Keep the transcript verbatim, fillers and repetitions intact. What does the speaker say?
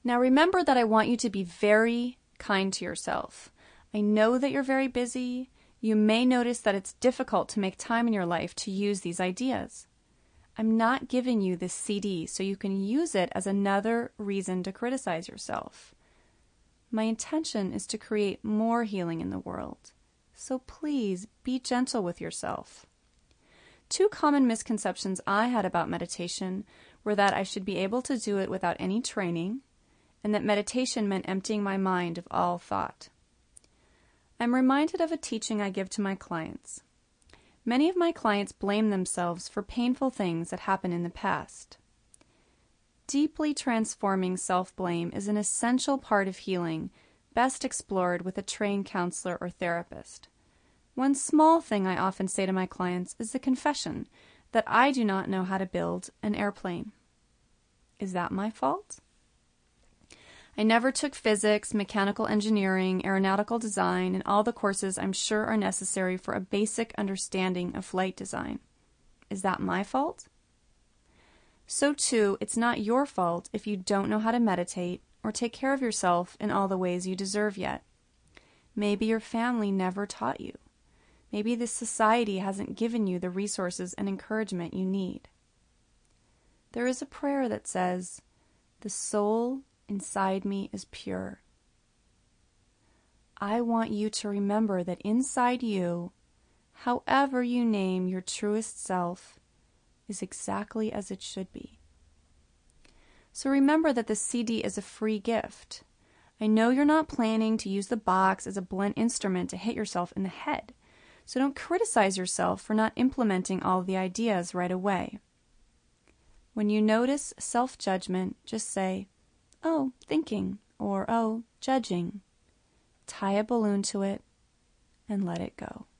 Now remember that I want you to be very kind to yourself. I know that you're very busy. You may notice that it's difficult to make time in your life to use these ideas. I'm not giving you this C D so you can use it as another reason to criticize yourself. My intention is to create more healing in the world. So please be gentle with yourself. Two common misconceptions I had about meditation were that I should be able to do it without any training, and that meditation meant emptying my mind of all thought. I'm reminded of a teaching I give to my clients. Many of my clients blame themselves for painful things that happened in the past. Deeply transforming self-blame is an essential part of healing, best explored with a trained counselor or therapist. One small thing I often say to my clients is the confession that I do not know how to build an airplane. Is that my fault? I never took physics, mechanical engineering, aeronautical design, and all the courses I'm sure are necessary for a basic understanding of flight design. Is that my fault? So too, it's not your fault if you don't know how to meditate or take care of yourself in all the ways you deserve yet. Maybe your family never taught you. Maybe this society hasn't given you the resources and encouragement you need. There is a prayer that says, "The soul inside me is pure." I want you to remember that inside you, however you name your truest self, is exactly as it should be. So remember that the C D is a free gift. I know you're not planning to use the box as a blunt instrument to hit yourself in the head, so don't criticize yourself for not implementing all of the ideas right away. When you notice self-judgment, just say, "Oh, thinking," or "Oh, judging." Tie a balloon to it and let it go.